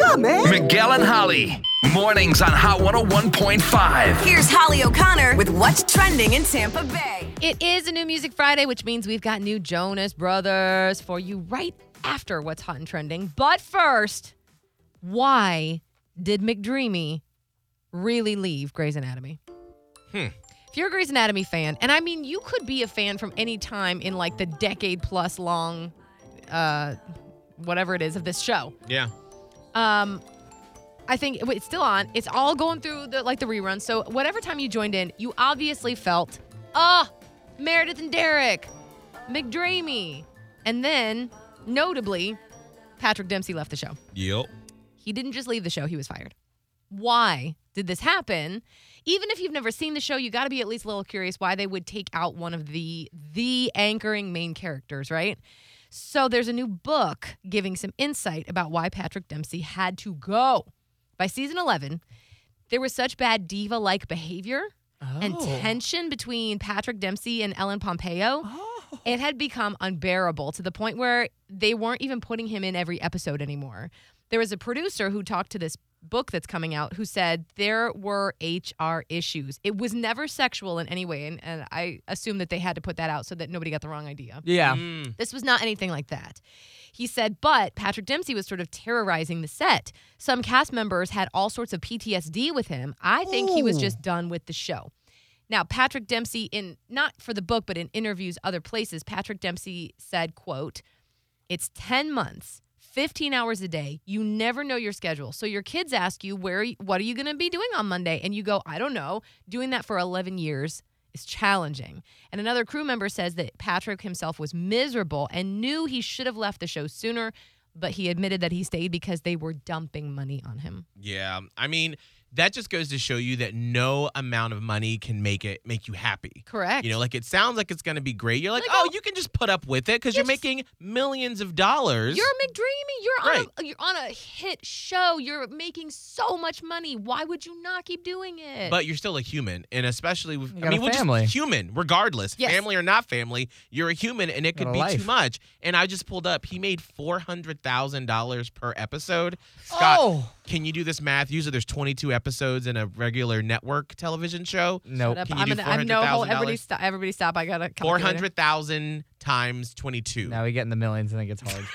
on, man. Miguel and Holly. Mornings on Hot 101.5. Here's Holly O'Connor with What's Trending in Tampa Bay. It is a new Music Friday, which means we've got new Jonas Brothers for you right after What's Hot and Trending. But first, why did McDreamy really leave Grey's Anatomy? If you're a Grey's Anatomy fan, and I mean, you could be a fan from any time in like the decade plus long, whatever it is of this show. Yeah. I think it's still on. It's all going through the reruns. So whatever time you joined in, you obviously felt, Meredith and Derek, McDreamy. And then, notably, Patrick Dempsey left the show. Yep. He didn't just leave the show, he was fired. Why did this happen? Even if you've never seen the show, you got to be at least a little curious why they would take out one of the anchoring main characters, right? So there's a new book giving some insight about why Patrick Dempsey had to go. By season 11, there was such bad diva-like behavior and tension between Patrick Dempsey and Ellen Pompeo. It had become unbearable to the point where they weren't even putting him in every episode anymore. There was a producer who talked to this book that's coming out who said there were HR issues. It was never sexual in any way, and I assume that they had to put that out so that nobody got the wrong idea. Yeah. This was not anything like that. He said, but Patrick Dempsey was sort of terrorizing the set. Some cast members had all sorts of PTSD with him. I think he was just done with the show. Now, Patrick Dempsey, not for the book, but in interviews other places, Patrick Dempsey said, quote, "It's 10 months, 15 hours a day. You never know your schedule. So your kids ask you, what are you going to be doing on Monday? And you go, I don't know. Doing that for 11 years is challenging." And another crew member says that Patrick himself was miserable and knew he should have left the show sooner, but he admitted that he stayed because they were dumping money on him. Yeah. I mean, that just goes to show you that no amount of money can make you happy. Correct. You know, like it sounds like it's going to be great. You're like, you can just put up with it because you're making millions of dollars. You're McDreamy. You're on a hit show. You're making so much money. Why would you not keep doing it? But you're still a human, and especially with we're family. Just human, regardless, Yes. family or not family. You're a human, and it could be too much. And I just pulled up. He made $400,000 per episode. Scott, can you do this math? Usually, there's 22 episodes in a regular network television show. Nope. Can you do $400,000? Everybody stop. I got to 400,000 times 22. Now we get in the millions and it gets hard.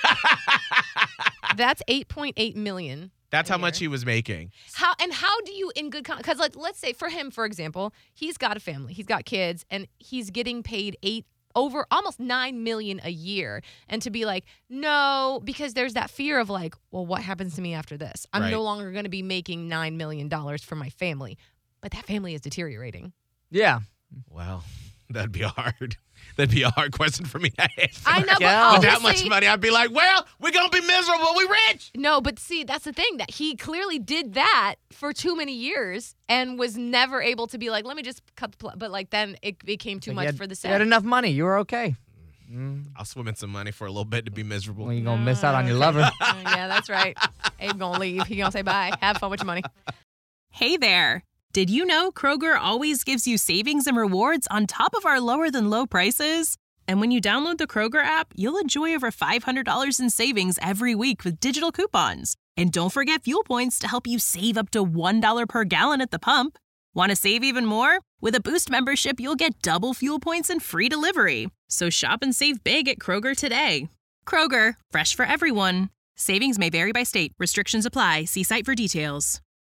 That's $8.8 million. That's how much he was making. How do you, in good because let's say for him, for example, he's got a family, he's got kids, and he's getting paid over almost $9 million a year, and to be like, no, because there's that fear of like, well, what happens to me after this? I'm no longer going to be making $9 million for my family, but that family is deteriorating. Yeah. Well, that'd be hard. That'd be a hard question for me to answer. I know, but with that much money, I'd be like, well, we're going to be miserable. We rich. No, but see, that's the thing, that he clearly did that for too many years and was never able to be like, let me just cut the but like then it became too much for the set. You had enough money. You were okay. I'll swim in some money for a little bit to be miserable. Well, you're going to miss out on your lover. Yeah, that's right. Abe going to leave. He going to say bye. Have fun with your money. Hey there. Did you know Kroger always gives you savings and rewards on top of our lower than low prices? And when you download the Kroger app, you'll enjoy over $500 in savings every week with digital coupons. And don't forget fuel points to help you save up to $1 per gallon at the pump. Want to save even more? With a Boost membership, you'll get double fuel points and free delivery. So shop and save big at Kroger today. Kroger, fresh for everyone. Savings may vary by state. Restrictions apply. See site for details.